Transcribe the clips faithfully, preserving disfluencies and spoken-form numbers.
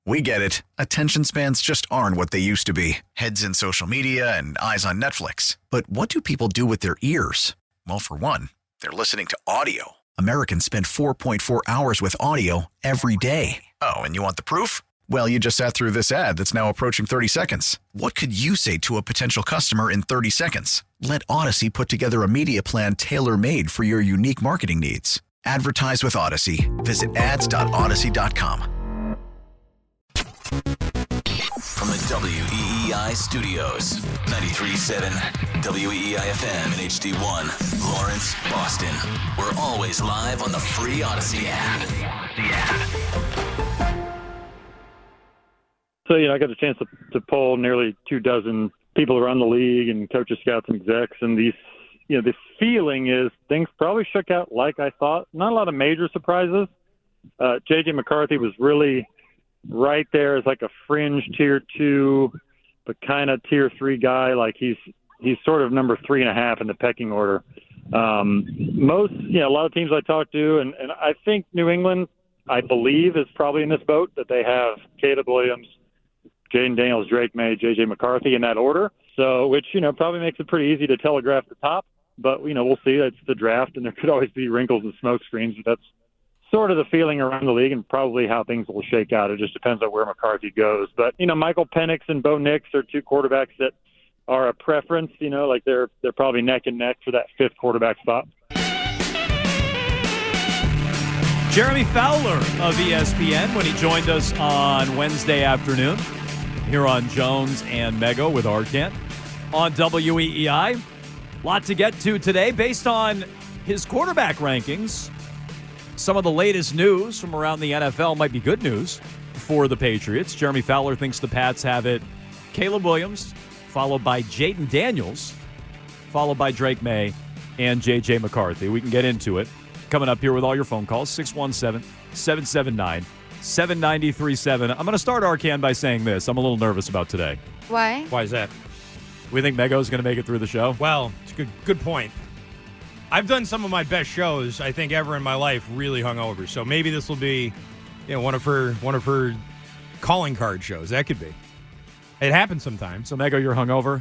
We get it. Attention spans just aren't what they used to be. Heads in social media and eyes on Netflix. But what do people do with their ears? Well, for one, they're listening to audio. Americans spend four point four hours with audio every day. Oh, and you want the proof? Well, you just sat through this ad that's now approaching thirty seconds. What could you say to a potential customer in thirty seconds? Let Odyssey put together a media plan tailor-made for your unique marketing needs. Advertise with Odyssey. Visit ads dot odyssey dot com. From the W E E I studios, ninety-three point seven W E E I F M and H D one, Lawrence, Boston. We're always live on the free Odyssey app. So, you know, I got a chance to, to poll nearly two dozen people around the league and coaches, scouts, and execs, and these, you know, the feeling is things probably shook out like I thought. Not a lot of major surprises. Uh, J J McCarthy was really right there as like a fringe tier two, but kind of tier three guy. Like he's he's sort of number three and a half in the pecking order. Um, most, you know, a lot of teams I talk to, and, and I think New England, I believe, is probably in this boat, that they have Caleb Williams, Jaden Daniels, Drake May, J J McCarthy in that order. So, which, you know, probably makes it pretty easy to telegraph the top. But, you know, we'll see. It's the draft, and there could always be wrinkles and smoke screens. But that's sort of the feeling around the league and probably how things will shake out. It just depends on where McCarthy goes. But, you know, Michael Penix and Bo Nix are two quarterbacks that are a preference. You know, like they're they're probably neck and neck for that fifth quarterback spot. Jeremy Fowler of E S P N when he joined us on Wednesday afternoon here on Jones and Mego with Arcand on W E E I. Lot to get to today based on his quarterback rankings. Some of the latest news from around the N F L might be good news for the Patriots. Jeremy Fowler thinks the Pats have it. Caleb Williams, followed by Jaden Daniels, followed by Drake May and J J McCarthy. We can get into it. Coming up here with all your phone calls, six one seven, seven seven nine, seven nine three seven. I'm going to start Arcand by saying this. I'm a little nervous about today. Why? Why is that? We think Mego's going to make it through the show? Well, it's a good, good point. I've done some of my best shows, I think, ever in my life really hungover. So maybe this will be, you know, one of her one of her calling card shows. That could be. It happens sometimes. So, Mego, you're hungover?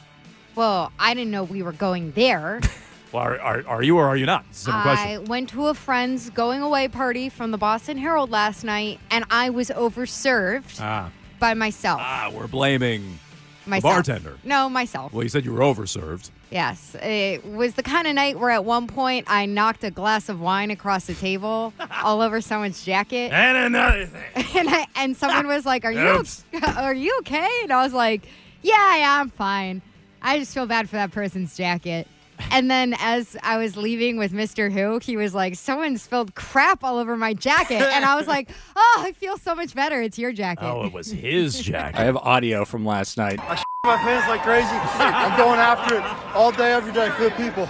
Well, I didn't know we were going there. Well, are, are, are you or are you not? Simple question. I went to a friend's going away party from the Boston Herald last night, and I was overserved Ah. by myself. Ah, we're blaming myself. the bartender. No, myself. Well, you said you were overserved. Yes. It was the kind of night where at one point I knocked a glass of wine across the table all over someone's jacket. And another thing. And I, and someone was like, "Are you Oops. are you okay?" And I was like, "Yeah, yeah, I'm fine. I just feel bad for that person's jacket." And then as I was leaving with Mister Who, he was like, "Someone spilled crap all over my jacket." And I was like, "Oh, I feel so much better. It's your jacket." Oh, it was his jacket. I have audio from last night. I my pants like crazy. I'm going after it all day, every day for the people.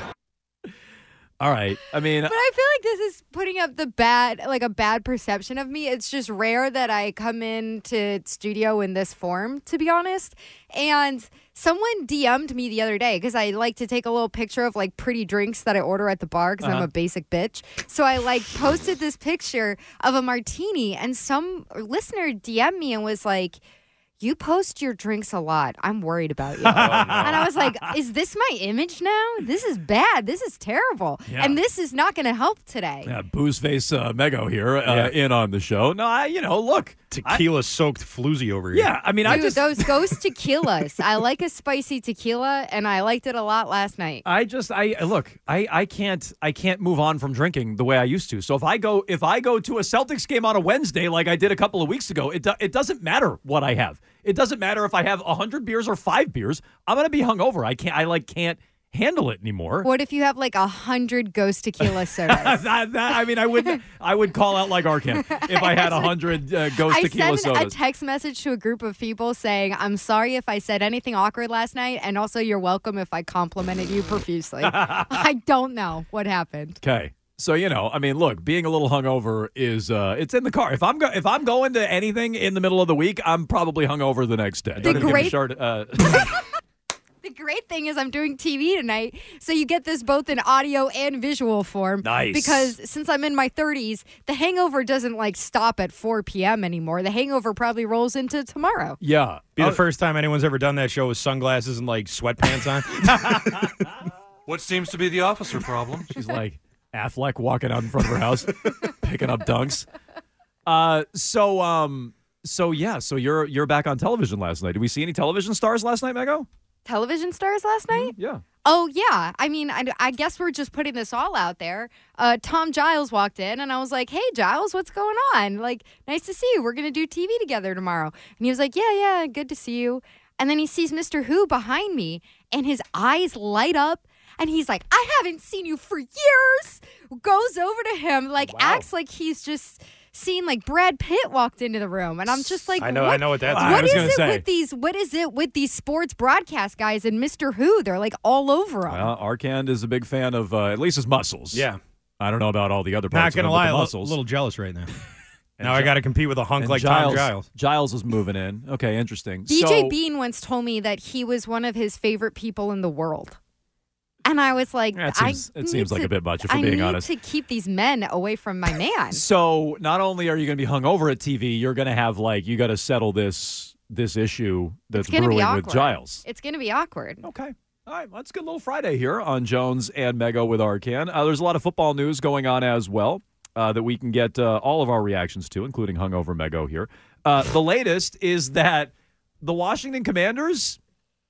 All right. I mean, But I feel like this is putting up the bad, like a bad perception of me. It's just rare that I come into studio in this form, to be honest. And someone D M'd me the other day because I like to take a little picture of like pretty drinks that I order at the bar because Uh-huh. I'm a basic bitch. So I like posted this picture of a martini, and some listener D M'd me and was like, "You post your drinks a lot. I'm worried about you." Oh, no. And I was like, is this my image now? This is bad. This is terrible. Yeah. And this is not going to help today. yeah, booze face uh, Mego here uh, Yeah. in on the show. No, I, you know, look. I- Tequila-soaked floozy over here. yeah, I mean, I Dude, just, those ghost tequilas. I like a spicy tequila, and I liked it a lot last night. I just, I look, I, I can't, I can't move on from drinking the way I used to. So if I go, if I go to a Celtics game on a Wednesday, like I did a couple of weeks ago, it, do, it doesn't matter what I have. It doesn't matter if I have a hundred beers or five beers. I'm gonna be hungover. I can't, I like can't handle it anymore. What if you have like a hundred ghost tequila sodas? that, that, I mean, I would, I would call out like Arcand if I had a hundred uh, ghost I tequila sent a sodas. text message to a group of people saying, "I'm sorry if I said anything awkward last night, and also you're welcome if I complimented you profusely." I don't know what happened. Okay. So, you know, I mean, look, being a little hungover is uh, it's in the car. If I'm go- if I'm going to anything in the middle of the week, I'm probably hungover the next day. Don't even get me grape- started, uh, The great thing is I'm doing T V tonight, so you get this both in audio and visual form. Nice. Because since I'm in my thirties, the hangover doesn't like stop at four p.m. anymore. The hangover probably rolls into tomorrow. Yeah. Be Oh, the first time anyone's ever done that show with sunglasses and like sweatpants on. What seems to be the officer problem? She's like Affleck walking out in front of her house, picking up dunks. Uh, so, um, so yeah, so you're you're back on television last night. Did we see any television stars last night, Mego? Television stars last night? Yeah. Oh, yeah. I mean, I, I guess we're just putting this all out there. Uh, Tom Giles walked in, and I was like, hey, Giles, what's going on? Like, nice to see you. We're going to do T V together tomorrow. And he was like, yeah, yeah, good to see you. And then he sees Mister Who behind me, and his eyes light up, and he's like, I haven't seen you for years. Goes over to him, like, Wow. acts like he's just seen, like, Brad Pitt walked into the room. And I'm just like, I know, what? I know what that's. I What was is gonna it say. with these? What is it with these sports broadcast guys and Mister Who? They're like all over him. Well, Arcand is a big fan of uh, at least his muscles. Yeah. I don't know about all the other Not parts. gonna of him, but lie, the a li- muscles. little jealous right now. And now I Gi- got to compete with a hunk and like Giles, Tom Giles. Giles is moving in. Okay, interesting. D J So- Bean once told me that he was one of his favorite people in the world. And I was like, That seems- I it need seems like to- a bit much, if we're I being need honest. to keep these men away from my man. So not only are you going to be hung over at T V, you're going to have like you got to settle this this issue that's It's going to be brewing awkward. with Giles. It's going to be awkward. Okay. All right. Well, it's a good little Friday here on Jones and Mego with Arcand. Uh, there's a lot of football news going on as well uh, that we can get uh, all of our reactions to, including hungover Mego here. Uh, the latest is that the Washington Commanders,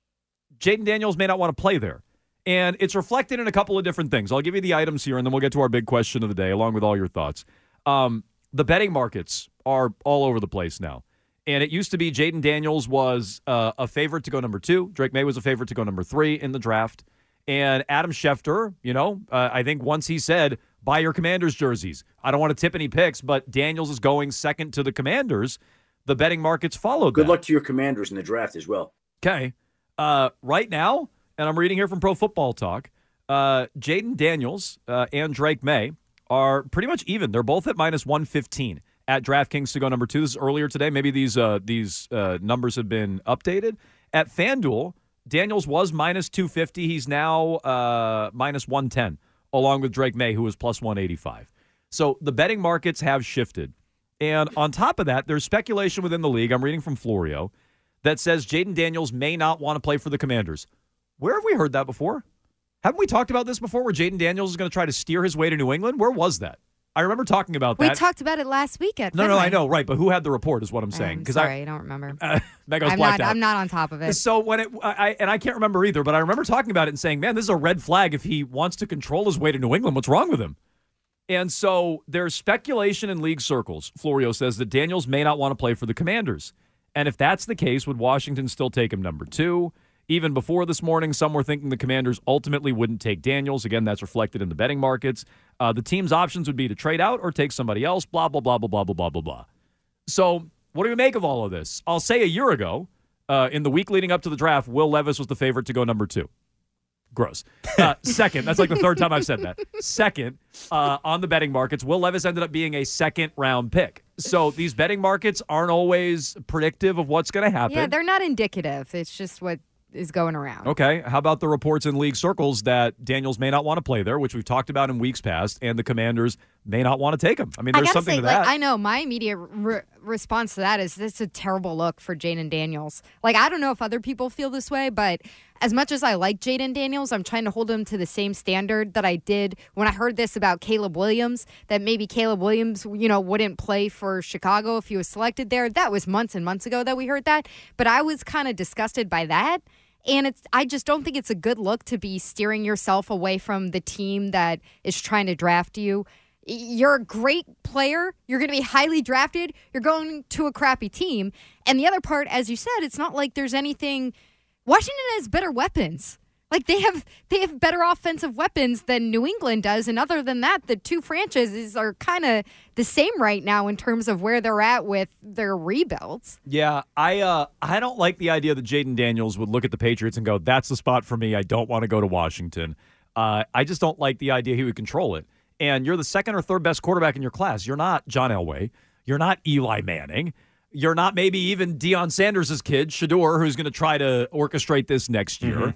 Jaden Daniels may not want to play there. And it's reflected in a couple of different things. I'll give you the items here, and then we'll get to our big question of the day, along with all your thoughts. Um, the betting markets are all over the place now. And it used to be Jaden Daniels was uh, a favorite to go number two. Drake May was a favorite to go number three in the draft. And Adam Schefter, you know, uh, I think once he said, buy your Commanders jerseys. I don't want to tip any picks, but Daniels is going second to the Commanders. The betting markets followed Good that. luck to your Commanders in the draft as well. Okay. Uh, right now, and I'm reading here from Pro Football Talk, uh, Jaden Daniels uh, and Drake May are pretty much even. They're both at minus one fifteen at DraftKings to go number two. This is earlier today. Maybe these uh, these uh, numbers have been updated. At FanDuel, Daniels was minus two fifty. He's now uh, minus one ten, along with Drake May, who was plus one eighty-five. So the betting markets have shifted. And on top of that, there's speculation within the league. I'm reading from Florio that says Jaden Daniels may not want to play for the Commanders. Where have we heard that before? Haven't we talked about this before where Jaden Daniels is going to try to steer his way to New England? Where was that? I remember talking about We that. talked about it last week at no, no, Fenway. I know, right, but who had the report is what I'm saying. I'm 'Cause sorry, I, I don't remember. uh, Mego's I'm blacked not, out. I'm not on top of it. So when it, I, and I can't remember either, but I remember talking about it and saying, man, this is a red flag if he wants to control his way to New England. What's wrong with him? And so there's speculation in league circles. Florio says that Daniels may not want to play for the Commanders. And if that's the case, would Washington still take him number two? Even before this morning, some were thinking the Commanders ultimately wouldn't take Daniels. Again, that's reflected in the betting markets. Uh, the team's options would be to trade out or take somebody else, blah, blah, blah, blah, blah, blah, blah, blah, blah. So what do we make of all of this? I'll say a year ago, uh, in the week leading up to the draft, Will Levis was the favorite to go number two. Gross. Uh, second, that's like the third time I've said that. Second, uh, on the betting markets, Will Levis ended up being a second round pick. So these betting markets aren't always predictive of what's going to happen. Yeah, they're not indicative. It's just what is going around. Okay. How about the reports in league circles that Daniels may not want to play there, which we've talked about in weeks past, and the Commanders may not want to take him? I mean, I there's gotta something say, to like, that. I know my immediate re- response to that is this is a terrible look for Jaden Daniels. Like, I don't know if other people feel this way, but as much as I like Jaden Daniels, I'm trying to hold him to the same standard that I did when I heard this about Caleb Williams, that maybe Caleb Williams, you know, wouldn't play for Chicago if he was selected there. That was months and months ago that we heard that. But I was kind of disgusted by that. And it's I just don't think it's a good look to be steering yourself away from the team that is trying to draft you. You're a great player. You're going to be highly drafted. You're going to a crappy team. And the other part, as you said, it's not like there's anything. Washington has better weapons. Like they have they have better offensive weapons than New England does. And other than that, the two franchises are kind of the same right now in terms of where they're at with their rebuilds. Yeah, I uh, I don't like the idea that Jaden Daniels would look at the Patriots and go, that's the spot for me. I don't want to go to Washington. Uh, I just don't like the idea he would control it. And you're the second or third best quarterback in your class. You're not John Elway. You're not Eli Manning. You're not maybe even Deion Sanders' kid, Shador, who's going to try to orchestrate this next year. Mm-hmm.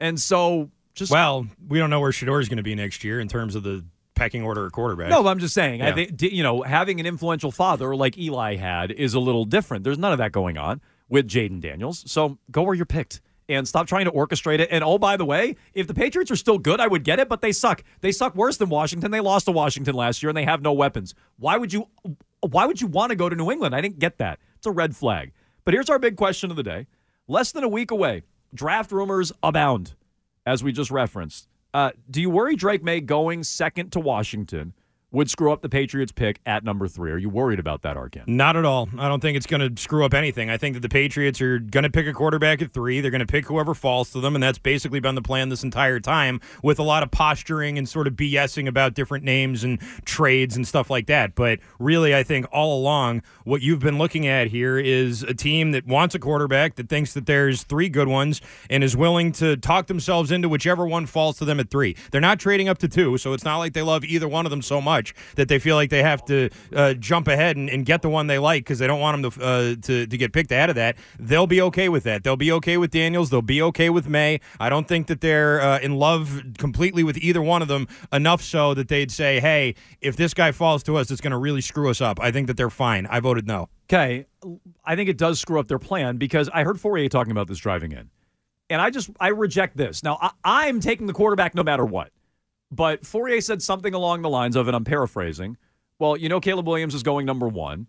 And so just. Well, we don't know where Shedeur is going to be next year in terms of the pecking order of quarterback. No, but I'm just saying, Yeah. I think, you know, having an influential father like Eli had is a little different. There's none of that going on with Jaden Daniels. So go where you're picked and stop trying to orchestrate it. And oh, by the way, if the Patriots are still good, I would get it, but they suck. They suck worse than Washington. They lost to Washington last year and they have no weapons. Why would you why would you want to go to New England? I didn't get that. It's a red flag. But here's our big question of the day. Less than a week away. Draft rumors abound, as we just referenced. Uh, do you worry Drake May going second to Washington would screw up the Patriots pick at number three? Are you worried about that, Arkin? Not at all. I don't think it's going to screw up anything. I think that the Patriots are going to pick a quarterback at three. They're going to pick whoever falls to them, and that's basically been the plan this entire time with a lot of posturing and sort of BSing about different names and trades and stuff like that. But really, I think all along, what you've been looking at here is a team that wants a quarterback, that thinks that there's three good ones, and is willing to talk themselves into whichever one falls to them at three. They're not trading up to two, so it's not like they love either one of them so much that they feel like they have to uh, jump ahead and, and get the one they like because they don't want them to, uh, to to get picked out of that. They'll be okay with that. They'll be okay with Daniels. They'll be okay with May. I don't think that they're uh, in love completely with either one of them, enough so that they'd say, hey, if this guy falls to us, it's going to really screw us up. I think that they're fine. I voted no. Okay. I think it does screw up their plan because I heard Fourier talking about this driving in. And I just, I reject this. Now, I, I'm taking the quarterback no matter what. But Fourier said something along the lines of, and I'm paraphrasing, well, you know Caleb Williams is going number one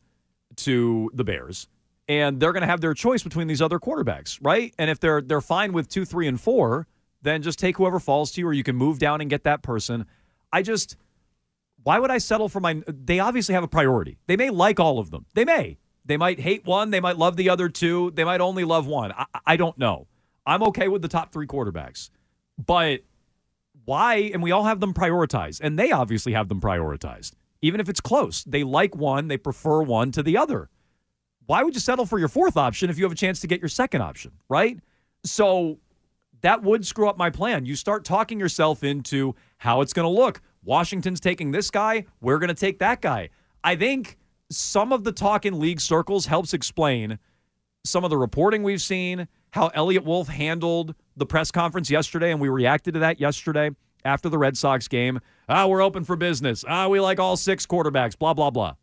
to the Bears, and they're going to have their choice between these other quarterbacks, right? And if they're they're fine with two, three, and four, then just take whoever falls to you, or you can move down and get that person. I just, why would I settle for my, they obviously have a priority. They may like all of them. They may. They might hate one. They might love the other two. They might only love one. I, I don't know. I'm okay with the top three quarterbacks. But why? And we all have them prioritized, and they obviously have them prioritized. Even if it's close, they like one, they prefer one to the other. Why would you settle for your fourth option if you have a chance to get your second option, right? So that would screw up my plan. You start talking yourself into how it's going to look. Washington's taking this guy, we're going to take that guy. I think some of the talk in league circles helps explain some of the reporting we've seen, how Elliott Wolf handled the press conference yesterday, and we reacted to that yesterday after the Red Sox game. Ah, we're open for business. Ah, we like all six quarterbacks, blah, blah, blah.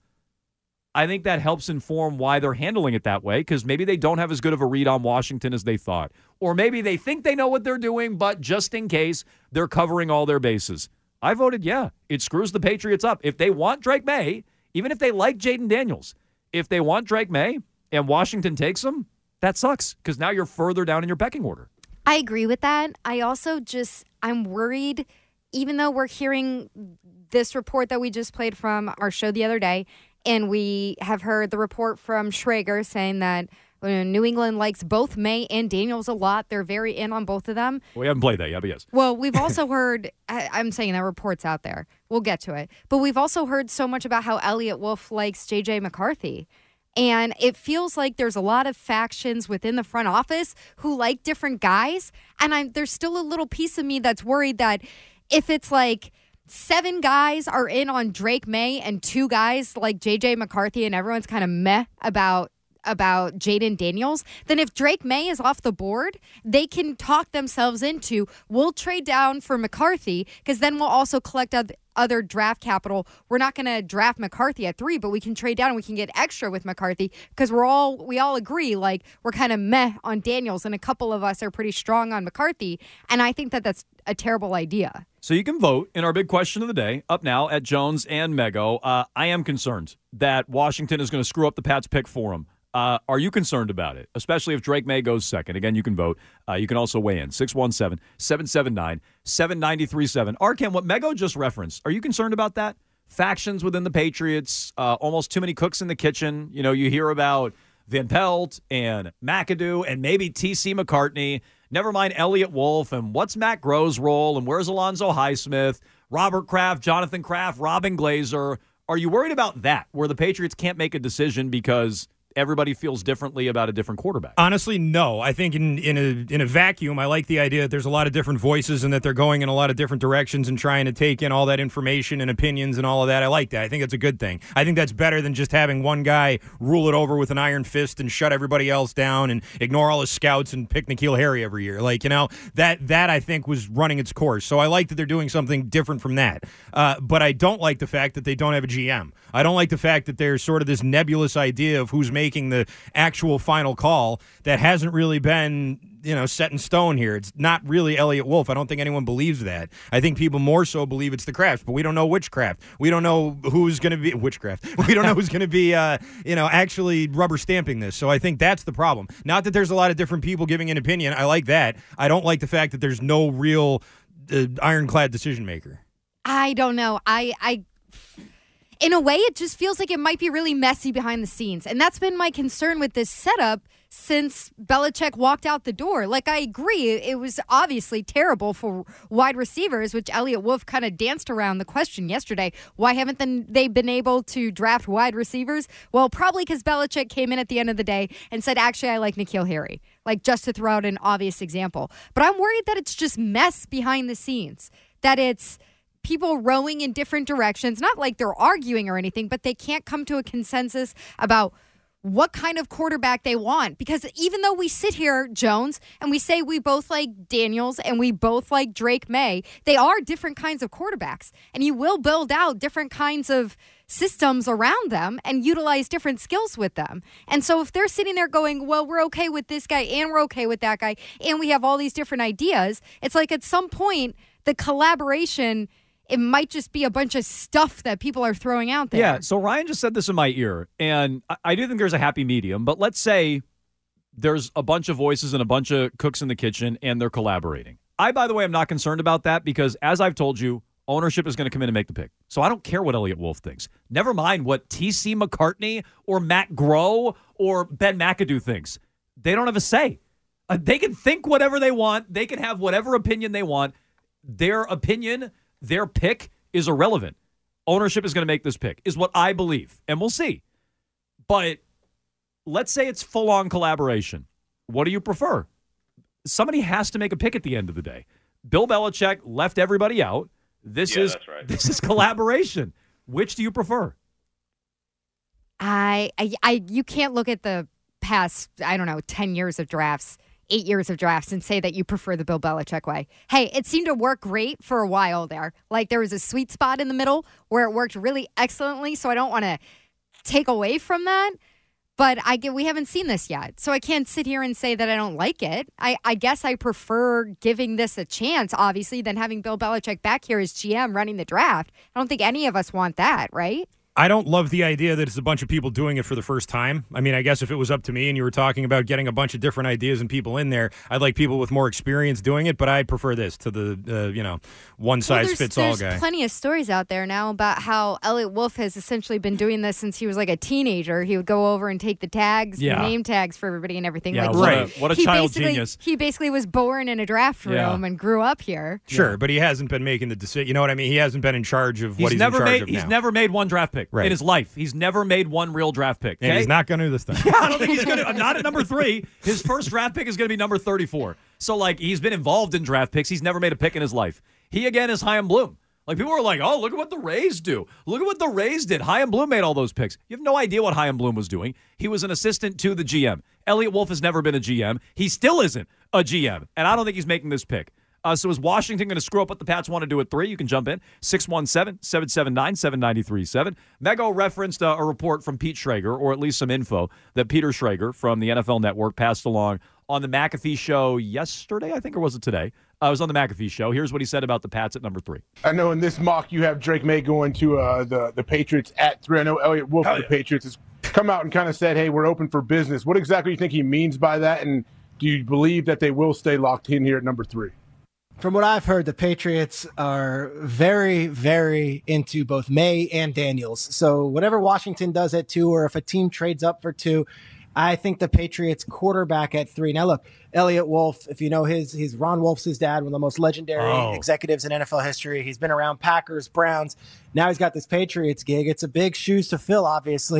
I think that helps inform why they're handling it that way, because maybe they don't have as good of a read on Washington as they thought. Or maybe they think they know what they're doing, but just in case, they're covering all their bases. I voted yeah. It screws the Patriots up. If they want Drake May, even if they like Jaden Daniels, if they want Drake May and Washington takes him, that sucks, because now you're further down in your pecking order. I agree with that. I also just, I'm worried, even though we're hearing this report that we just played from our show the other day, and we have heard the report from Schrager saying that uh, New England likes both May and Daniels a lot. They're very in on both of them. We haven't played that yet, but yes. Well, we've also heard, I, I'm saying that report's out there. We'll get to it. But we've also heard so much about how Elliott Wolf likes J J McCarthy. And it feels like there's a lot of factions within the front office who like different guys. And I'm, there's still a little piece of me that's worried that if it's like seven guys are in on Drake May and two guys like J J McCarthy and everyone's kind of meh about about Jaden Daniels, then if Drake May is off the board, they can talk themselves into, we'll trade down for McCarthy because then we'll also collect other draft capital. We're not going to draft McCarthy at three, but we can trade down and we can get extra with McCarthy because we're all we all agree like we're kind of meh on Daniels and a couple of us are pretty strong on McCarthy, and I think that that's a terrible idea. So you can vote in our big question of the day up now at Jones and Mego. Uh, I am concerned that Washington is going to screw up the Pats pick for him. Uh, are you concerned about it, especially if Drake May goes second? Again, you can vote. Uh, you can also weigh in. six one seven, seven seven nine, seven nine three seven. Arkan, what Mego just referenced, are you concerned about that? Factions within the Patriots, uh, almost too many cooks in the kitchen. You know, you hear about Van Pelt and McAdoo and maybe T C McCartney. Never mind Elliott Wolf and what's Matt Groh's role and where's Alonzo Highsmith, Robert Kraft, Jonathan Kraft, Robin Glazer. Are you worried about that, where the Patriots can't make a decision because everybody feels differently about a different quarterback. Honestly, no. I think in, in a in a vacuum, I like the idea that there's a lot of different voices and that they're going in a lot of different directions and trying to take in all that information and opinions and all of that. I like that. I think that's a good thing. I think that's better than just having one guy rule it over with an iron fist and shut everybody else down and ignore all his scouts and pick N'Keal Harry every year. Like, you know, that that I think was running its course. So I like that they're doing something different from that. Uh, but I don't like the fact that they don't have a G M. I don't like the fact that there's sort of this nebulous idea of who's making the actual final call that hasn't really been, you know, set in stone here. It's not really Elliott Wolf. I don't think anyone believes that. I think people more so believe it's the Kraft, but we don't know which Kraft. We don't know who's going to be which Kraft. We don't know who's going to be, uh, you know, actually rubber stamping this. So I think that's the problem. Not that there's a lot of different people giving an opinion. I like that. I don't like the fact that there's no real uh, ironclad decision maker. I don't know. I I. In a way, it just feels like it might be really messy behind the scenes. And that's been my concern with this setup since Belichick walked out the door. Like, I agree, it was obviously terrible for wide receivers, which Elliott Wolf kind of danced around the question yesterday. Why haven't they been able to draft wide receivers? Well, probably because Belichick came in at the end of the day and said, actually, I like N'Keal Harry. Like, just to throw out an obvious example. But I'm worried that it's just mess behind the scenes. That it's people rowing in different directions, not like they're arguing or anything, but they can't come to a consensus about what kind of quarterback they want. Because even though we sit here, Jones, and we say we both like Daniels and we both like Drake May, they are different kinds of quarterbacks. And you will build out different kinds of systems around them and utilize different skills with them. And so if they're sitting there going, well, we're okay with this guy and we're okay with that guy, and we have all these different ideas, it's like at some point, the collaboration, it might just be a bunch of stuff that people are throwing out there. Yeah, so Ryan just said this in my ear, and I, I do think there's a happy medium, but let's say there's a bunch of voices and a bunch of cooks in the kitchen, and they're collaborating. I, by the way, am not concerned about that because, as I've told you, ownership is going to come in and make the pick. So I don't care what Elliott Wolf thinks. Never mind what T C McCartney or Matt Groh or Ben McAdoo thinks. They don't have a say. Uh, they can think whatever they want. They can have whatever opinion they want. Their opinion, their pick is irrelevant. Ownership is going to make this pick, is what I believe, and we'll see. But let's say it's full-on collaboration. What do you prefer? Somebody has to make a pick at the end of the day. Bill Belichick left everybody out. This yeah, is that's right. This is collaboration. Which do you prefer? I, I, I, you can't look at the past, I don't know, ten years of drafts, eight years of drafts and say that you prefer the Bill Belichick way. Hey, it seemed to work great for a while there. Like there was a sweet spot in the middle where it worked really excellently. So I don't want to take away from that. But I get, we haven't seen this yet. So I can't sit here and say that I don't like it. I, I guess I prefer giving this a chance, obviously, than having Bill Belichick back here as G M running the draft. I don't think any of us want that, right? I don't love the idea that it's a bunch of people doing it for the first time. I mean, I guess if it was up to me and you were talking about getting a bunch of different ideas and people in there, I'd like people with more experience doing it, but I prefer this to the, uh, you know, one-size-fits-all well, guy. There's plenty of stories out there now about how Elliott Wolf has essentially been doing this since he was like a teenager. He would go over and take the tags, Yeah. the name tags for everybody and everything. Yeah, like what right. a, what a he child basically, genius. He basically was born in a draft room Yeah. and grew up here. Sure, Yeah. but he hasn't been making the decision. You know what I mean? He hasn't been in charge of what He's he's, never in charge made. of He's now. never made one draft pick Right. in his life. He's never made one real draft pick. And okay? he's not going to this time. Yeah, I don't think he's going to. I'm not at number three. His first draft pick is going to be number thirty-four. So, like, he's been involved in draft picks. He's never made a pick in his life. He, again, is Chaim Bloom. Like, people are like, oh, look at what the Rays do. Look at what the Rays did. Chaim Bloom made all those picks. You have no idea what Chaim Bloom was doing. He was an assistant to the G M. Elliott Wolf has never been a G M. He still isn't a G M. And I don't think he's making this pick. Uh, so is Washington going to screw up what the Pats want to do at three? You can jump in. six one seven, seven seven nine, seven nine three seven. Mego referenced uh, a report from Pete Schrager, or at least some info that Peter Schrager from the N F L Network passed along on the McAfee show yesterday, I think, or was it today? Uh, it was on the McAfee show. Here's what he said about the Pats at number three. I know in this mock you have Drake May going to uh, the, the Patriots at three. I know Elliott Wolf of the yeah. Patriots has come out and kind of said, hey, we're open for business. What exactly do you think he means by that? And do you believe that they will stay locked in here at number three? From what I've heard, the Patriots are very, very into both May and Daniels. So whatever Washington does at two, or if a team trades up for two, I think the Patriots quarterback at three. Now, look, Elliott Wolf, if you know his, he's Ron Wolf's his dad, one of the most legendary Oh. executives in N F L history. He's been around Packers, Browns. Now he's got this Patriots gig. It's a big shoes to fill, obviously.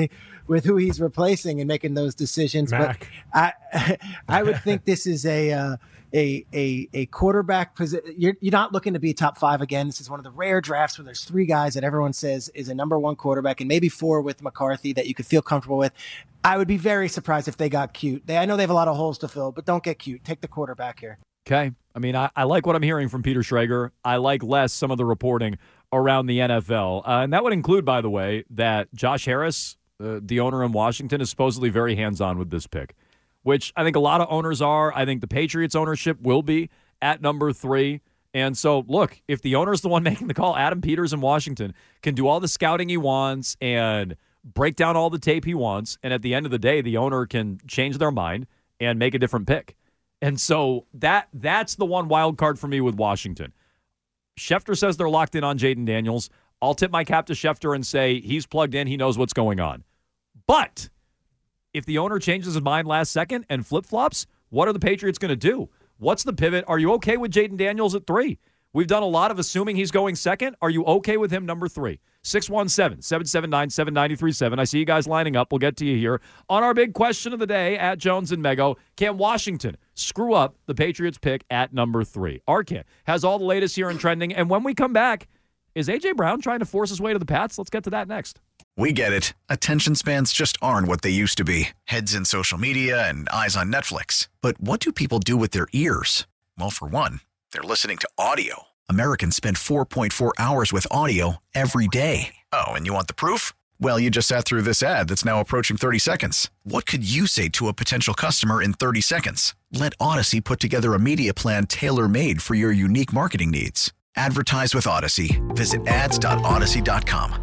with who he's replacing and making those decisions. Mac. But I I would think this is a uh, a a a quarterback position. You're you're not looking to be top five again. This is one of the rare drafts where there's three guys that everyone says is a number one quarterback, and maybe four with McCarthy that you could feel comfortable with. I would be very surprised if they got cute. They I know they have a lot of holes to fill, but don't get cute. Take the quarterback here. Okay. I mean, I, I like what I'm hearing from Peter Schrager. I like less some of the reporting around the N F L. Uh, and that would include, by the way, that Josh Harris, uh, the owner in Washington, is supposedly very hands-on with this pick, which I think a lot of owners are. I think the Patriots ownership will be at number three. And so, look, if the owner's the one making the call, Adam Peters in Washington can do all the scouting he wants and break down all the tape he wants. And at the end of the day, the owner can change their mind and make a different pick. And so that that's the one wild card for me with Washington. Schefter says they're locked in on Jayden Daniels. I'll tip my cap to Schefter and say he's plugged in. He knows what's going on. But if the owner changes his mind last second and flip-flops, what are the Patriots going to do? What's the pivot? Are you okay with Jayden Daniels at three? We've done a lot of assuming he's going second. Are you okay with him number three? six one seven, seven seven nine, seven nine three seven. I see you guys lining up. We'll get to you here on our big question of the day at Jones and Mego. Can Washington screw up the Patriots pick at number three? Arcan has all the latest here in trending. And when we come back, is A J. Brown trying to force his way to the Pats? Let's get to that next. We get it. Attention spans just aren't what they used to be. Heads in social media and eyes on Netflix. But what do people do with their ears? Well, for one, they're listening to audio. Americans spend four point four hours with audio every day. Oh, and you want the proof? Well, you just sat through this ad that's now approaching thirty seconds. What could you say to a potential customer in thirty seconds? Let Odyssey put together a media plan tailor-made for your unique marketing needs. Advertise with Odyssey. Visit ads dot odyssey dot com.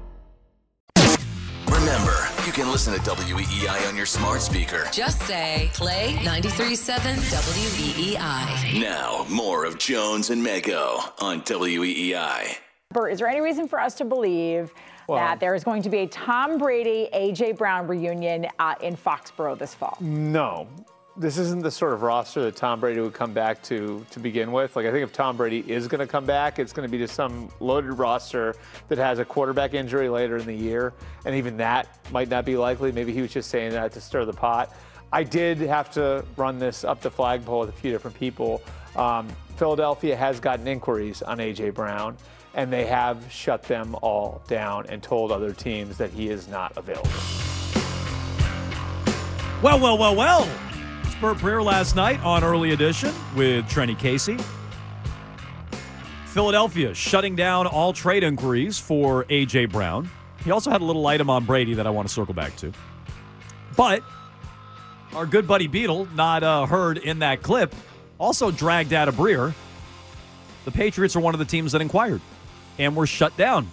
Remember, you can listen to W E E I on your smart speaker. Just say, play ninety-three point seven W E E I. Now, more of Jones and Mego on W E E I. Bert, is there any reason for us to believe well, that there is going to be a Tom Brady, A J. Brown reunion uh, in Foxborough this fall? No. This isn't the sort of roster that Tom Brady would come back to to begin with. Like, I think if Tom Brady is going to come back, it's going to be to some loaded roster that has a quarterback injury later in the year. And even that might not be likely. Maybe he was just saying that to stir the pot. I did have to run this up the flagpole with a few different people. Um, Philadelphia has gotten inquiries on A J. Brown, and they have shut them all down and told other teams that he is not available. Well, well, well, well. Bert Breer last night on Early Edition with Trenny Casey. Philadelphia shutting down all trade inquiries for A J. Brown. He also had a little item on Brady that I want to circle back to. But our good buddy Beetle, not uh, heard in that clip, also dragged out of Breer. The Patriots are one of the teams that inquired and were shut down.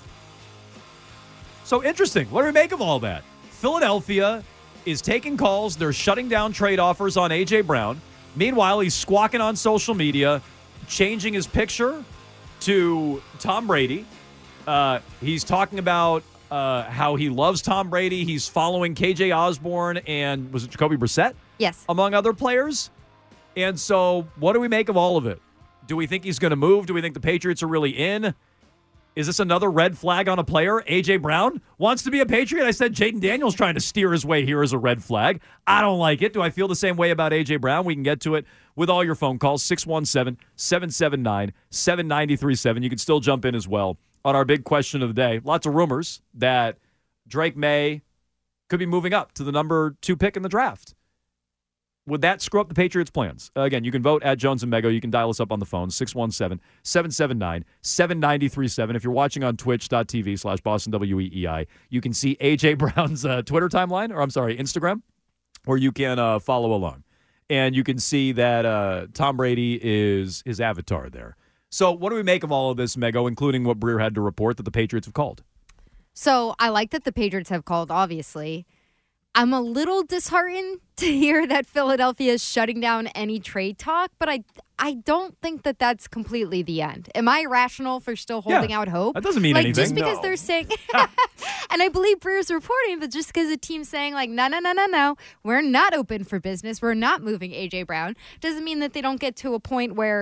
So interesting. What do we make of all that? Philadelphia is taking calls. They're shutting down trade offers on A J. Brown. Meanwhile, he's squawking on social media, changing his picture to Tom Brady. Uh, he's talking about uh, how he loves Tom Brady. He's following K J Osborne and, was it Jacoby Brissett? Yes. Among other players. And so what do we make of all of it? Do we think he's going to move? Do we think the Patriots are really in? Is this another red flag on a player? A J. Brown wants to be a Patriot? I said Jayden Daniels trying to steer his way here as a red flag. I don't like it. Do I feel the same way about A J. Brown? We can get to it with all your phone calls, six one seven, seven seven nine, seven nine three seven. You can still jump in as well on our big question of the day. Lots of rumors that Drake May could be moving up to the number two pick in the draft. Would that screw up the Patriots' plans? Uh, again, you can vote at Jones and Mego. You can dial us up on the phone, six one seven, seven seven nine, seven nine three seven. If you're watching on twitch.tv slash Boston W E E I, you can see A J. Brown's uh, Twitter timeline, or I'm sorry, Instagram, or you can uh, follow along. And you can see that uh, Tom Brady is his avatar there. So what do we make of all of this, Mego, including what Breer had to report that the Patriots have called? So I like that the Patriots have called, obviously. I'm a little disheartened to hear that Philadelphia is shutting down any trade talk, but I I don't think that that's completely the end. Am I rational for still holding yeah, out hope? That doesn't mean like, anything. Just because no. they're saying, and I believe Breer's reporting, but just because a team's saying like, no, no, no, no, no, we're not open for business, we're not moving A J. Brown, doesn't mean that they don't get to a point where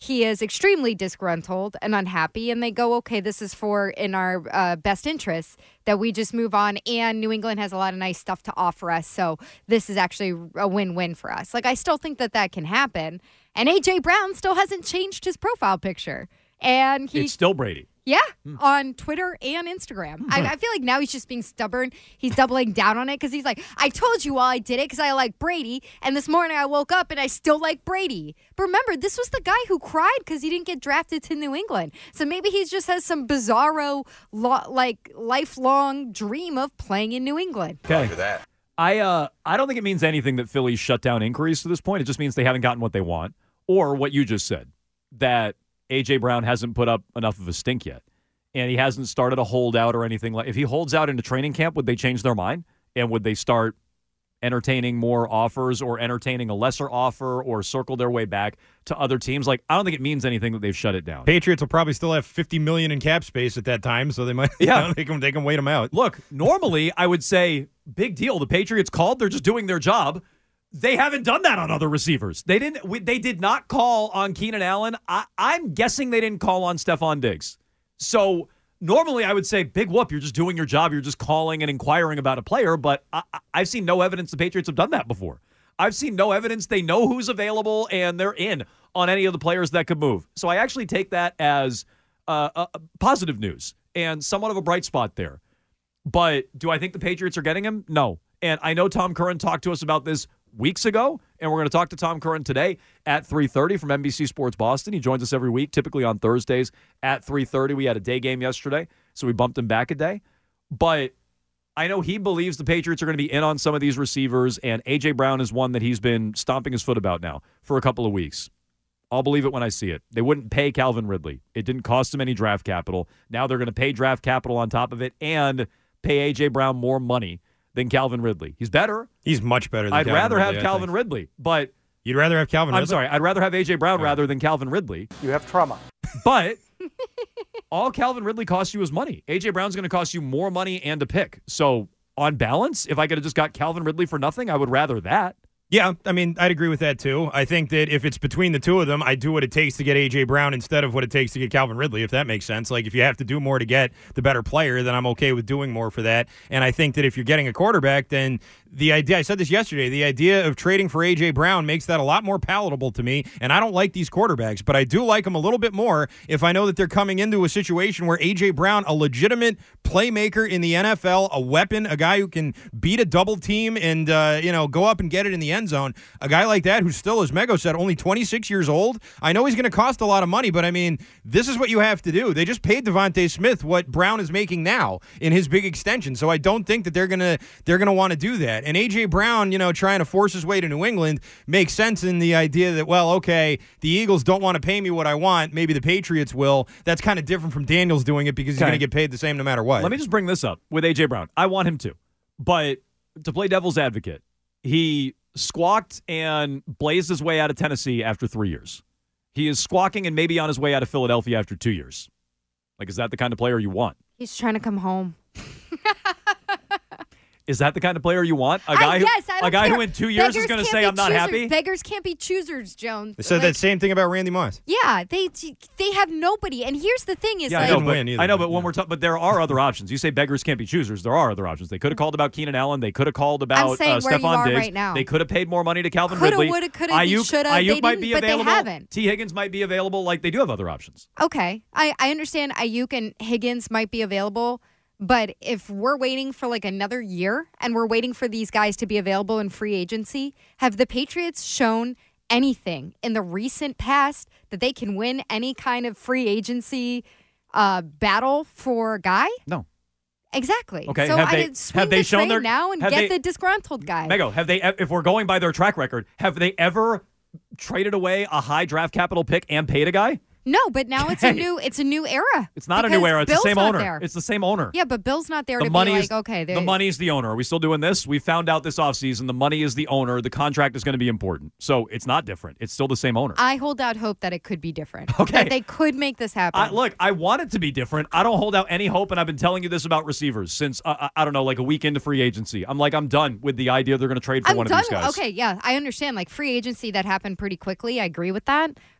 he is extremely disgruntled and unhappy, and they go, okay, this is for in our uh, best interests that we just move on, and New England has a lot of nice stuff to offer us, so this is actually a win-win for us. Like, I still think that that can happen, and A J. Brown still hasn't changed his profile picture, and he It's still Brady. Yeah, on Twitter and Instagram. I, I feel like now he's just being stubborn. He's doubling down on it because he's like, I told you all I did it because I like Brady, and this morning I woke up and I still like Brady. But remember, this was the guy who cried because he didn't get drafted to New England. So maybe he just has some bizarro, lo- like, lifelong dream of playing in New England. Okay. That. I, uh, I don't think it means anything that Philly shut down inquiries to this point. It just means they haven't gotten what they want, or what you just said, that A J. Brown hasn't put up enough of a stink yet, and he hasn't started a holdout or anything. Like, if he holds out into training camp, would they change their mind? And would they start entertaining more offers or entertaining a lesser offer or circle their way back to other teams? Like, I don't think it means anything that they've shut it down. Patriots will probably still have fifty million dollars in cap space at that time, so they might, yeah, you know, they can they can wait them out. Look, normally I would say big deal. The Patriots called; they're just doing their job. They haven't done that on other receivers. They didn't. We, they did not call on Keenan Allen. I, I'm guessing they didn't call on Stephon Diggs. So normally I would say, big whoop, you're just doing your job. You're just calling and inquiring about a player. But I, I've seen no evidence the Patriots have done that before. I've seen no evidence they know who's available and they're in on any of the players that could move. So I actually take that as uh, uh, positive news and somewhat of a bright spot there. But do I think the Patriots are getting him? No. And I know Tom Curran talked to us about this weeks ago, and we're going to talk to Tom Curran today at three thirty from N B C Sports Boston. He joins us every week, typically on Thursdays at three thirty. We had a day game yesterday, so we bumped him back a day. But I know he believes the Patriots are going to be in on some of these receivers, and A J. Brown is one that he's been stomping his foot about now for a couple of weeks. I'll believe it when I see it. They wouldn't pay Calvin Ridley. It didn't cost him any draft capital. Now they're going to pay draft capital on top of it and pay A J. Brown more money than Calvin Ridley. He's better. He's much better than I'd Calvin rather Ridley, have Calvin Ridley, but you'd rather have Calvin I'm Ridley? sorry, I'd rather have A J. Brown rather than Calvin Ridley. You have trauma. But all Calvin Ridley costs you is money. A J. Brown's going to cost you more money and a pick. So on balance, if I could have just got Calvin Ridley for nothing, I would rather that. Yeah, I mean, I'd agree with that, too. I think that if it's between the two of them, I'd do what it takes to get A J. Brown instead of what it takes to get Calvin Ridley, if that makes sense. Like, if you have to do more to get the better player, then I'm okay with doing more for that. And I think that if you're getting a quarterback, then the idea, I said this yesterday, the idea of trading for A J. Brown makes that a lot more palatable to me. And I don't like these quarterbacks, but I do like them a little bit more if I know that they're coming into a situation where A J. Brown, a legitimate playmaker in the N F L, a weapon, a guy who can beat a double team and, uh, you know, go up and get it in the end zone. A guy like that who's still, as Mego said, only twenty-six years old. I know he's going to cost a lot of money, but I mean, this is what you have to do. They just paid Devontae Smith what Brown is making now in his big extension. So I don't think that they're going to they're going to want to do that. And A J. Brown, you know, trying to force his way to New England makes sense in the idea that, well, okay, the Eagles don't want to pay me what I want. Maybe the Patriots will. That's kind of different from Daniels doing it because he's Okay. going to get paid the same no matter what. Let me just bring this up with A J. Brown. I want him to. But to play devil's advocate, he squawked and blazed his way out of Tennessee after three years. He is squawking and maybe on his way out of Philadelphia after two years. Like, is that the kind of player you want? He's trying to come home. Is that the kind of player you want? A guy, I, yes, I who, don't a guy care. who in two years Beggars is going to can't say, be I'm not choosers. happy? Beggars can't be choosers, Jones. They said Like, that same thing about Randy Moss. Yeah, they they have nobody. And here's the thing is Yeah, like, I know, Didn't but, win either, I know, but but when we're talking, but there are other options. You say beggars can't be choosers. There are other options. They could have called about Keenan Allen. They could have called about saying uh, where you Stephon are Diggs. right now. They could have paid more money to Calvin Coulda, Ridley. woulda, coulda, Ayuk, shoulda. Ayuk They might didn't, be but they available. haven't. T. Higgins might be available. Like, they do have other options. okay, I, I understand Ayuk and Higgins might be available, but if we're waiting for like another year and we're waiting for these guys to be available in free agency, have the Patriots shown anything in the recent past that they can win any kind of free agency uh, battle for a guy? No. Exactly. Okay, So have I they- did swing have they the shown trade their- now and have get they- the disgruntled guy. Mego, have they? If we're going by their track record, have they ever traded away a high draft capital pick and paid a guy? No, but now it's a Hey. new it's a new era. It's not a new Because era. It's Bill's the same not owner. there. It's the same owner. Yeah, but Bill's not there The to money be is like, okay, the they- money's the owner. Are we still doing this? We found out this offseason the money is the owner. The contract is going to be important. So it's not different. It's still the same owner. I hold out hope that it could be different. Okay. That they could make this happen. I, look, I want it to be different. I don't hold out any hope, and I've been telling you this about receivers since, uh, I don't know, like a week into free agency. I'm like, I'm done with the idea they're going to trade for I'm one done. of these guys. Okay, yeah, I understand. Like free agency that happened pretty quickly. I agree with that.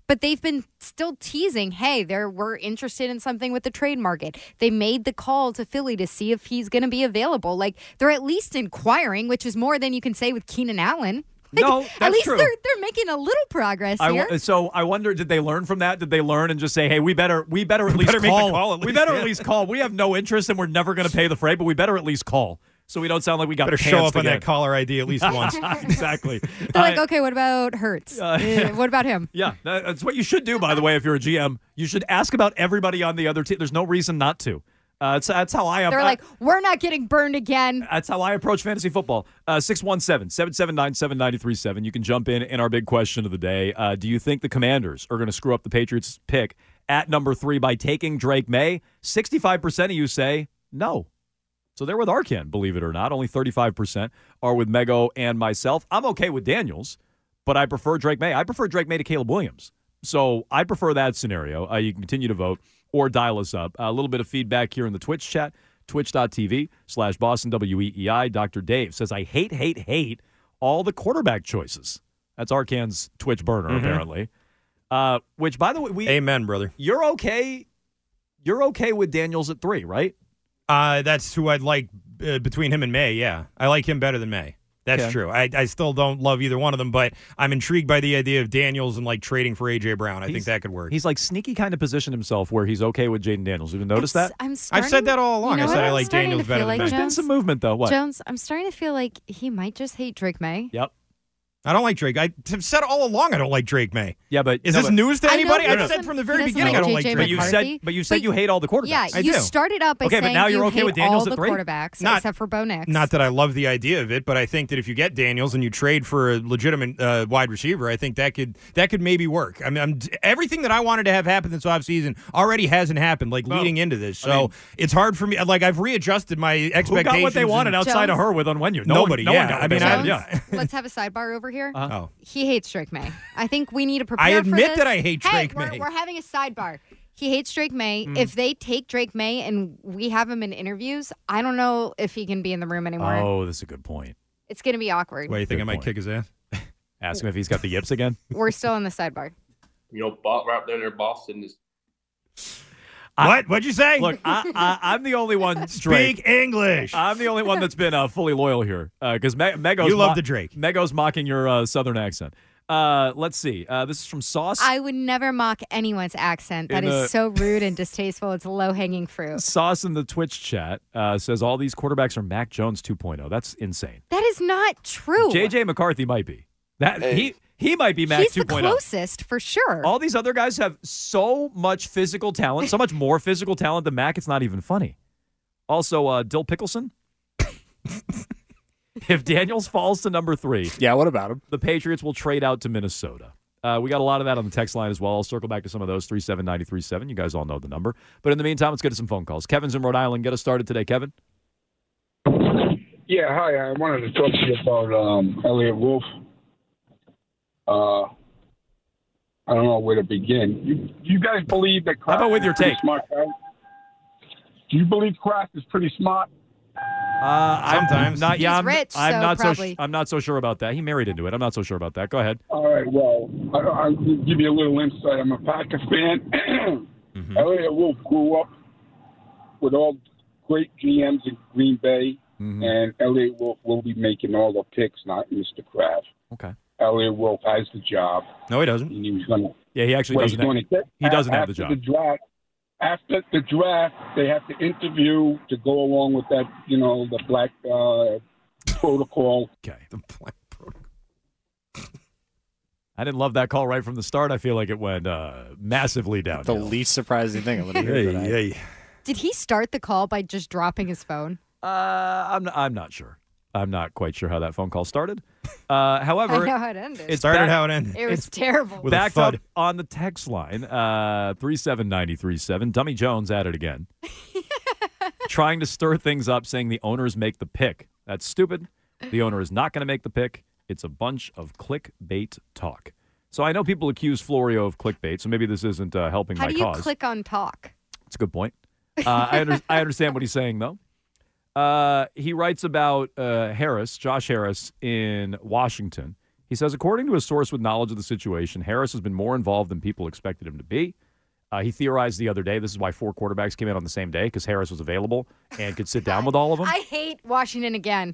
But they've been still teasing, hey, they're, we're interested in something with the trade market. They made the call to Philly to see if he's going to be available. Like, they're at least inquiring, which is more than you can say with Keenan Allen. Like, No, that's at least true. they're they're making a little progress I here. w- so I wonder, did they learn from that? Did they learn and just say, hey, we better we better at least better make the call. call at we least, better yeah. at least call. We have no interest and we're never going to pay the freight, but we better at least call so we don't sound like we got Better pantsed show up on again. that caller I D at least once. Exactly. They're like, Uh, okay, what about Hurts? Uh, Uh, what about him? Yeah, that- that's what you should do, by the way, if you're a G M. You should ask about everybody on the other team. There's no reason not to. Uh, that's, that's how I am. They're like, we're not getting burned again. That's how I approach fantasy football. Uh, six one seven, seven seven nine, seven nine three seven. You can jump in in our big question of the day. Uh, do you think the Commanders are going to screw up the Patriots' pick at number three by taking Drake May? sixty-five percent of you say no. So they're with Arkan, believe it or not. Only thirty-five percent are with Mego and myself. I'm okay with Daniels, but I prefer Drake May. I prefer Drake May to Caleb Williams. So I prefer that scenario. Uh, you can continue to vote or dial us up. A little bit of feedback here in the Twitch chat, twitch.tv slash Boston W E E I. Doctor Dave says, I hate, hate, hate all the quarterback choices. That's Arkan's Twitch burner, Mhm. apparently. Uh, which, by the way, we Amen, brother. You're okay. You're okay with Daniels at three, right? Uh, that's who I'd like uh, between him and May, yeah. I like him better than May. That's Okay. true. I, I still don't love either one of them, but I'm intrigued by the idea of Daniels and like trading for A J Brown. I think He's- that could work. He's like sneaky kind of positioned himself where he's okay with Jaden Daniels. Have you noticed It's- that? I'm I've starting, said that all along. You know I said what I I'm like starting Daniels to better feel than like, May. There's been Jones? some movement, though. What? Jones, I'm starting to feel like he might just hate Drake May. Yep. I don't like Drake. I have said all along I don't like Drake May. Yeah, but Is no, this but- news to I know anybody? he I doesn't- said from the he very doesn't beginning I like don't like J J Drake. But you McCarthy. said, but you said But- you hate all the quarterbacks. Yeah, I you do. started up by Okay, but saying now you're you okay hate with Daniels all at the three? quarterbacks Not- except for Bo Nix. Not that I love the idea of it, but I think that if you get Daniels and you trade for a legitimate uh, wide receiver, I think that could that could maybe work. I mean, I'm, everything that I wanted to have happen this offseason already hasn't happened, like No. leading into this. So I mean- it's hard for me. Like I've readjusted my expectations. Who got what they wanted and- outside of Jones? her with Onwenu? No Nobody, One, no yeah. one got I what mean, they I- wanted. Jones, yeah. let's have a sidebar over here. Uh-huh. Oh. He hates Drake May. I think we need to prepare I for admit this. that I hate Hey, Drake we're, May. we're having a sidebar. He hates Drake May. Mm. If they take Drake May and we have him in interviews, I don't know if he can be in the room anymore. Oh, that's a good point. It's going to be awkward. Why, you think Good I might point. kick his ass? Ask him if he's got the yips again. We're still in the sidebar. You know, Bo- right there, there, Boston is. I- What? What'd you say? Look, I, I, I'm the only one. Drake. Speak English. I'm the only one that's been uh, fully loyal here because uh, Me- Mego's You love mo- the Drake. Mego's mocking your uh, southern accent. Uh, let's see. Uh, this is from Sauce. I would never mock anyone's accent. That In is the- so rude and distasteful. It's low-hanging fruit. Sauce in the Twitch chat uh, says all these quarterbacks are Mac Jones two point oh. That's insane. That is not true. J J McCarthy might be. That Hey. he he might be Mac He's the 2.0. closest for sure. All these other guys have so much physical talent, so much more physical talent than Mac. It's not even funny. Also, uh, Dill Pickleson. If Daniels falls to number three, Yeah, what about him? the Patriots will trade out to Minnesota. Uh, we got a lot of that on the text line as well. I'll circle back to some of those, three seven nine three seven. You guys all know the number. But in the meantime, let's get to some phone calls. Kevin's in Rhode Island. Get us started today, Kevin. Yeah, hi. I wanted to talk to you about um, Elliot Wolf. Uh, I don't know where to begin. You, you guys believe that Kraft How about with your is a pretty take? smart guy? Do you believe Kraft is pretty smart? Uh, I'm Sometimes. not. Yeah, He's I'm, rich, I'm so not so. probably. Sh- I'm not so sure about that. He married into it. I'm not so sure about that. Go ahead. All right, well, I, I'll give you a little insight. I'm a Packer fan. Mhm. Elliot Wolf grew up with all great G Ms in Green Bay, Mhm. and Elliot Wolf will be making all the picks, not Mister Kraft. Okay. Elliot Wolf has the job, No, he doesn't. and he was going to. Yeah, he actually Well, doesn't. he's gonna get- he doesn't have after the job. The draft, after the draft, they have to interview to go along with that, you know, the black uh, protocol. Okay. The black protocol. I didn't love that call right from the start. I feel like it went uh, massively down. The least surprising thing I'm going to hear Hey, tonight. hey. Did he start the call by just dropping his phone? Uh, I'm. I'm not sure. I'm not quite sure how that phone call started. Uh, I however, know how it ended. it's Started back- how it ended. It was terrible. With a backed up thud. on the text line, uh, three seven nine three seven. Dummy Jones at it again. Trying to stir things up, saying the owners make the pick. That's stupid. The owner is not going to make the pick. It's a bunch of clickbait talk. So I know people accuse Florio of clickbait, so maybe this isn't uh, helping How my do you cause. click on talk? That's a good point. Uh, I, under, I understand what he's saying, though. Uh, he writes about uh, Harris, Josh Harris, in Washington. He says, according to a source with knowledge of the situation, Harris has been more involved than people expected him to be. Uh, he theorized the other day, this is why four quarterbacks came in on the same day, because Harris was available and could sit down with all of them. I hate Washington again.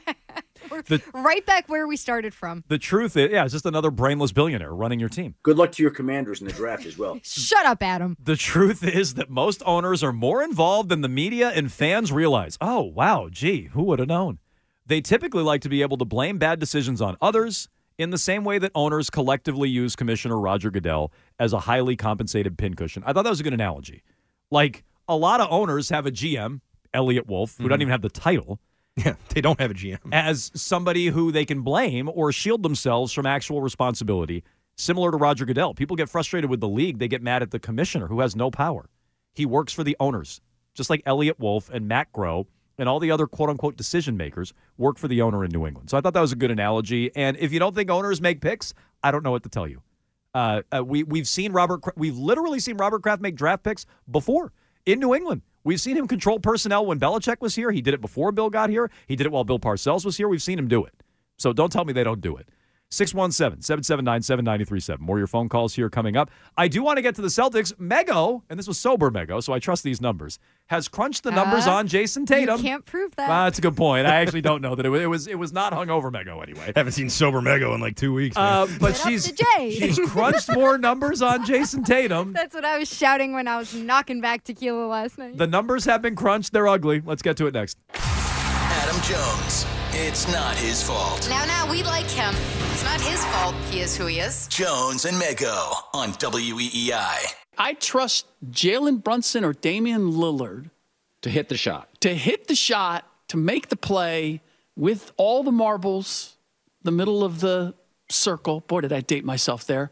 We're The- right back where we started from. The truth is, yeah, it's just another brainless billionaire running your team. Good luck to your Commanders in the draft as well. Shut up, Adam. The truth is that most owners are more involved than the media and fans realize. Oh, wow, gee, who would have known? They typically like to be able to blame bad decisions on others in the same way that owners collectively use Commissioner Roger Goodell as a highly compensated pincushion. I thought that was a good analogy. Like, a lot of owners have a G M, Elliot Wolf, who Mhm. doesn't even have the title. Yeah, they don't have a G M. As somebody who they can blame or shield themselves from actual responsibility, similar to Roger Goodell. People get frustrated with the league. They get mad at the commissioner who has no power. He works for the owners, just like Elliot Wolf and Matt Groh and all the other quote-unquote decision makers work for the owner in New England. So I thought that was a good analogy. And if you don't think owners make picks, I don't know what to tell you. Uh, uh, we, we've seen Robert, we've literally seen Robert Kraft make draft picks before in New England. We've seen him control personnel when Belichick was here. He did it before Bill got here. He did it while Bill Parcells was here. We've seen him do it. So don't tell me they don't do it. six one seven, seven seven nine, seven nine three seven. More of your phone calls here coming up. I do want to get to the Celtics. Mego, and this was sober Mego, so I trust these numbers, has crunched the numbers Uh, on Jason Tatum. You can't prove that. Uh, that's a good point. I actually don't know that it was, it was it was not hungover Mego anyway. Haven't seen sober Mego in like two weeks. Uh, man. but Get up she's to Jay. she's crunched more numbers on Jason Tatum. That's what I was shouting when I was knocking back tequila last night. The numbers have been crunched. They're ugly. Let's get to it next. Adam Jones. It's not his fault. Now, now, we like him. It's not his fault. He is who he is. Jones and Mego on W E E I. I trust Jalen Brunson or Damian Lillard to hit the shot. to hit the shot, to make the play with all the marbles, the middle of the circle. Boy, did I date myself there.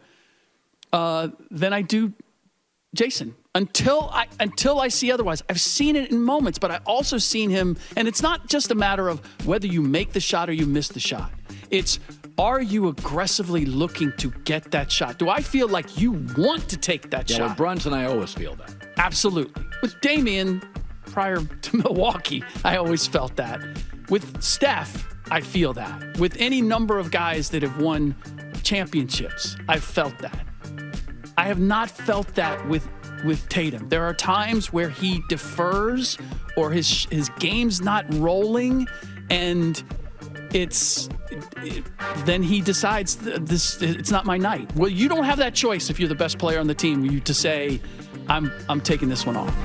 Uh, then I do Jason. Until I until I see otherwise. I've seen it in moments, but I also seen him, and it's not just a matter of whether you make the shot or you miss the shot. It's, are you aggressively looking to get that shot? Do I feel like you want to take that Yeah, shot? with Brunson, I always feel that. Absolutely. With Damian, prior to Milwaukee, I always felt that. With Steph, I feel that. With any number of guys that have won championships, I've felt that. I have not felt that with with Tatum. There are times where he defers or his his game's not rolling, and it's it, then he decides this it's not my night. Well, you don't have that choice if you're the best player on the team you to say I'm I'm taking this one off.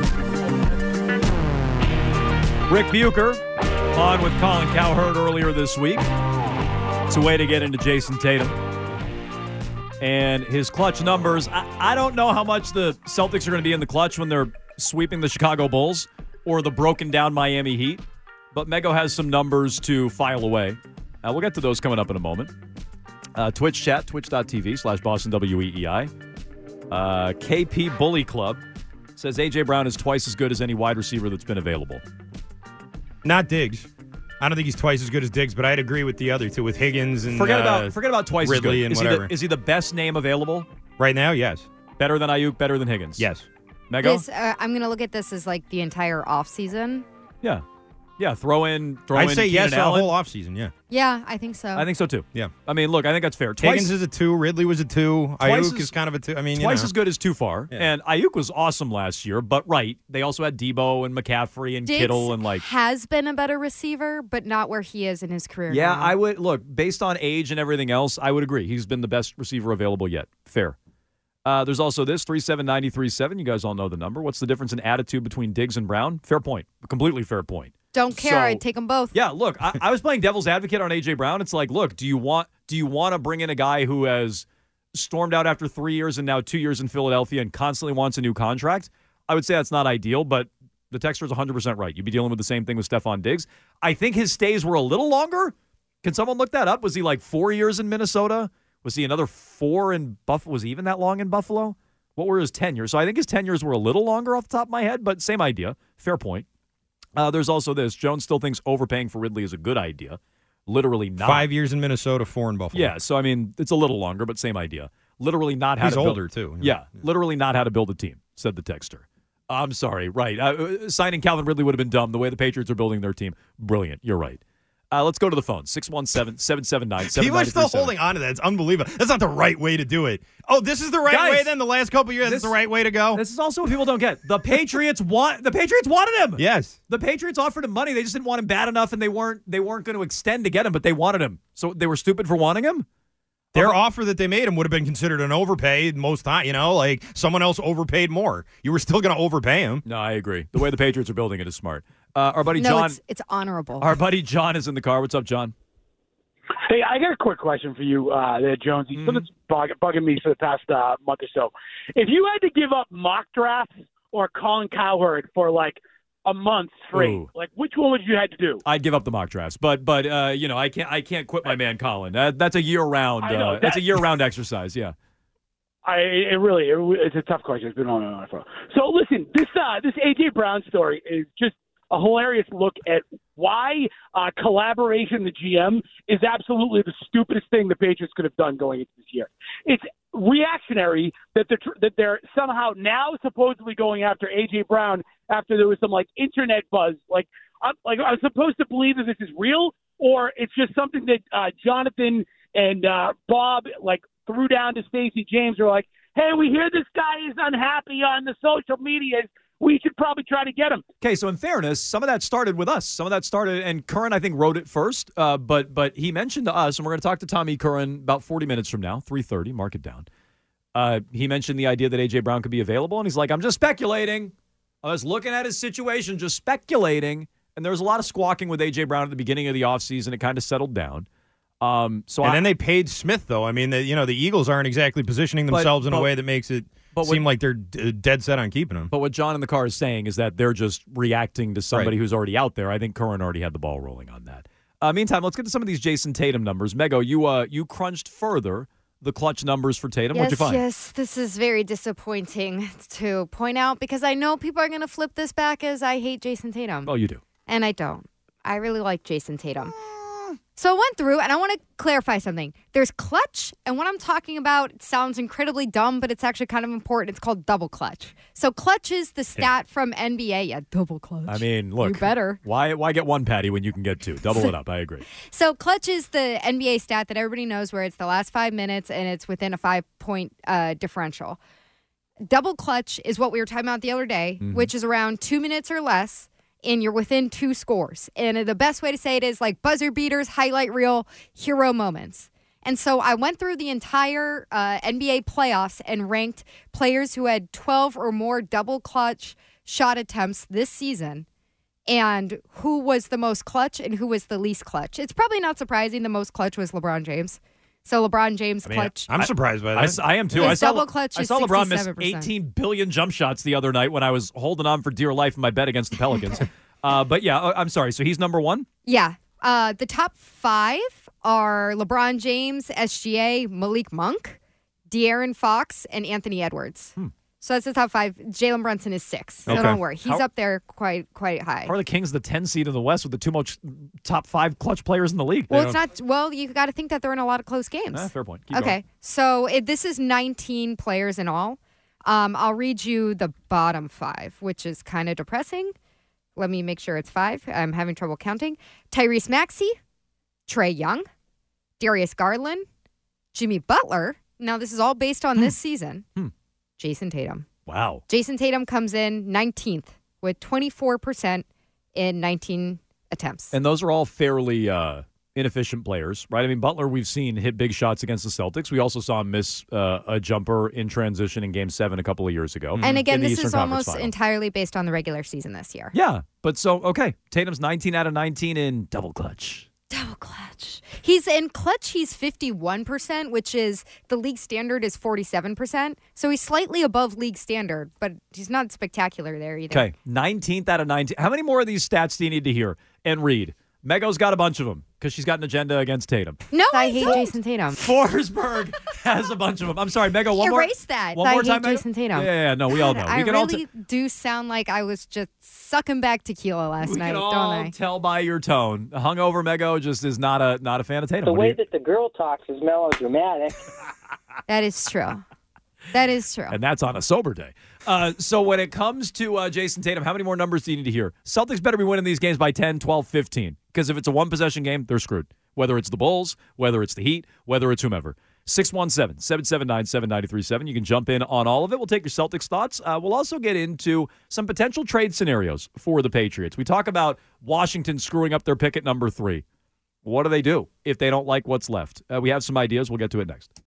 Rick Bucher on with Colin Cowherd earlier this week. It's a way to get into Jason Tatum and his clutch numbers. I, I don't know how much the Celtics are going to be in the clutch when they're sweeping the Chicago Bulls or the broken down Miami Heat, but Mego has some numbers to file away. Uh, we'll get to those coming up in a moment. Uh, Twitch chat, twitch.tv slash Boston W E E I. Uh, K P Bully Club says A J. Brown is twice as good as any wide receiver that's been available. Not Diggs. I don't think he's twice as good as Diggs, but I'd agree with the other two, with Higgins and Forget uh, about forget about twice Ridley as good. and Is he, whatever. the, is he the best name available? Right now, yes. Better than Ayuk, better than Higgins? Yes. Mego? This, uh, I'm going to look at this as like the entire offseason. Yeah. Yeah, throw in throw I'd in say yes Keenan the Allen. whole offseason, yeah. Yeah, I think so. I think so too. Yeah. I mean, look, I think that's fair. Twice, Higgins is a two. Ridley was a two. Twice Ayuk as- is kind of a two. I mean, twice you know. as good as too far. Yeah. And Ayuk was awesome last year, but right, they also had Debo and McCaffrey and Diggs Kittle and like has been a better receiver, but not where he is in his career. Yeah, now. I would look, based on age and everything else, I would agree. He's been the best receiver available yet. Fair. Uh, there's also this, three seven nine three seven. You guys all know the number. What's the difference in attitude between Diggs and Brown? Fair point. Completely fair point. Don't care. So- I'd take them both. Yeah, look, I, I was playing devil's advocate on A J. Brown. It's like, look, do you want do you want to bring in a guy who has stormed out after three years and now two years in Philadelphia and constantly wants a new contract? I would say that's not ideal, but the texter's one hundred percent right. You'd be dealing with the same thing with Stephon Diggs. I think his stays were a little longer. Can someone look that up? Was he like four years in Minnesota? Was he another four in Buffalo? Was he even that long in Buffalo? What were his tenures? So I think his tenures were a little longer off the top of my head, but same idea. Fair point. Uh, there's also this. Jones still thinks overpaying for Ridley is a good idea. Literally not. Five years in Minnesota, four in Buffalo. Yeah, so I mean, it's a little longer, but same idea. Literally not how He's to build. older, too. Yeah, literally not how to build a team, said the texter. I'm sorry, right. Uh, signing Calvin Ridley would have been dumb. The way the Patriots are building their team, brilliant. You're right. Uh, let's go to the phone. six one seven, seven seven nine, seven nine three seven. People are still holding on to that. It's unbelievable. That's not the right way to do it. Oh, this is the right Guys, way then? The last couple of years, this- this is the right way to go? This is also what people don't get. The Patriots want the Patriots wanted him. Yes. The Patriots offered him money. They just didn't want him bad enough, and they weren't they weren't going to extend to get him, but they wanted him. So they were stupid for wanting him? Their offer that they made him would have been considered an overpay most time. You know, like someone else overpaid more. You were still going to overpay him. No, I agree. The way the Patriots are building it is smart. Uh, our buddy no, John. it's, it's honorable. Our buddy John is in the car. What's up, John? Hey, I got a quick question for you uh, there, Jonesy. Mm-hmm. Something's bug- bugging me for the past uh, month or so. If you had to give up mock drafts or Colin Cowherd for like a month free, Ooh. like which one would you had to do? I'd give up the mock drafts, but but uh, you know I can't I can't quit my man Colin. That, that's a year round. I know, Uh, that's a that- year round exercise. Yeah. I it really it, it's a tough question. It's been on and on for. So listen, this uh, this A J Brown story is just a hilarious look at why uh, collaboration, the G M, is absolutely the stupidest thing the Patriots could have done going into this year. It's reactionary that they're, that they're somehow now supposedly going after A J Brown after there was some like internet buzz. Like, I'm, like I'm supposed to believe that this is real, or it's just something that uh, Jonathan and uh, Bob like threw down to Stacey James. Are like, hey, we hear this guy is unhappy on the social media. We should probably try to get him. Okay, so in fairness, some of that started with us. Some of that started, and Curran, I think, wrote it first. Uh, but but he mentioned to us, and we're going to talk to Tommy Curran about forty minutes from now, three thirty, mark it down. Uh, he mentioned the idea that A J Brown could be available, and he's like, I'm just speculating. I was looking at his situation, just speculating. And there was a lot of squawking with A J Brown at the beginning of the offseason. It kind of settled down. Um, so and I, then they paid Smith, though. I mean, the, you know, the Eagles aren't exactly positioning But- themselves in but- a way that makes it but seem what- like they're d- dead set on keeping him. But what John in the car is saying is that they're just reacting to somebody Right. who's already out there. I think Curran already had the ball rolling on that. Uh, meantime, let's get to some of these Jason Tatum numbers. Mego, you uh, you crunched further the clutch numbers for Tatum. Yes, What'd you find? yes, this is very disappointing to point out because I know people are going to flip this back as I hate Jason Tatum. Oh, you do. And I don't. I really like Jason Tatum. So I went through, and I want to clarify something. There's clutch, and what I'm talking about it sounds incredibly dumb, but it's actually kind of important. It's called double clutch. So clutch is the stat from N B A. Yeah, double clutch. I mean, look. You better. Why why get one patty when you can get two? Double it up. I agree. So clutch is the N B A stat that everybody knows where it's the last five minutes and it's within a five-point uh, differential. Double clutch is what we were talking about the other day, Mhm. which is around two minutes or less, and you're within two scores. And the best way to say it is like buzzer beaters, highlight reel, hero moments. And so I went through the entire uh, N B A playoffs and ranked players who had twelve or more double clutch shot attempts this season and who was the most clutch and who was the least clutch. It's probably not surprising the most clutch was LeBron James. So LeBron James I mean, clutch. I'm surprised by that. I, s- I am too. His I saw, double clutch I is saw LeBron miss sixty-seven percent. eighteen billion jump shots the other night when I was holding on for dear life in my bet against the Pelicans. uh, but yeah, uh, I'm sorry. So he's number one? Yeah. Uh, the top five are LeBron James, S G A, Malik Monk, De'Aaron Fox, and Anthony Edwards. Hmm. So that's the top five. Jalen Brunson is six. So Okay. don't worry. He's How- up there quite quite high. How are the Kings the ten seed in the West with the two most top five clutch players in the league? Well, They it's don't- not. Well, you got to think that they're in a lot of close games. Ah, fair point. Keep Okay, going. so it, this is nineteen players in all. Um, I'll read you the bottom five, which is kind of depressing. Let me make sure it's five. I'm having trouble counting. Tyrese Maxey, Trey Young, Darius Garland, Jimmy Butler. Now, this is all based on this season. Hmm. Jason Tatum. Wow. Jason Tatum comes in nineteenth with twenty-four percent in nineteen attempts. And those are all fairly uh, inefficient players, right? I mean, Butler, we've seen hit big shots against the Celtics. We also saw him miss uh, a jumper in transition in Game Seven a couple of years ago. And again, in the this Eastern is Conference almost Final. entirely based on the regular season this year. Yeah, but so, okay. Tatum's nineteen out of nineteen in double clutch. Double clutch. He's in clutch, he's fifty-one percent, which is the league standard is forty-seven percent. So he's slightly above league standard, but he's not spectacular there either. Okay, nineteenth out of nineteen. How many more of these stats do you need to hear and read? Mego's got a bunch of them because she's got an agenda against Tatum. No, I, hate Jason Tatum. Forsberg has a bunch of them. I'm sorry, Mego, one more. Erase that. One I more hate time, Mego? Jason Tatum. Yeah, yeah, yeah, no, we all know. I we can all, really t- do sound like I was just sucking back tequila last we night, can don't all I? tell by your tone. Hungover Mego just is not a not a fan of Tatum. The What do way you- that the girl talks is melodramatic. That is true. That is true. And that's on a sober day. Uh, so when it comes to uh, Jason Tatum, how many more numbers do you need to hear? Celtics better be winning these games by ten, twelve, fifteen. Because if it's a one-possession game, they're screwed. Whether it's the Bulls, whether it's the Heat, whether it's whomever. six one seven, seven seven nine, seven nine three seven. You can jump in on all of it. We'll take your Celtics thoughts. Uh, we'll also get into some potential trade scenarios for the Patriots. We talk about Washington screwing up their pick at number three. What do they do if they don't like what's left? Uh, we have some ideas. We'll get to it next.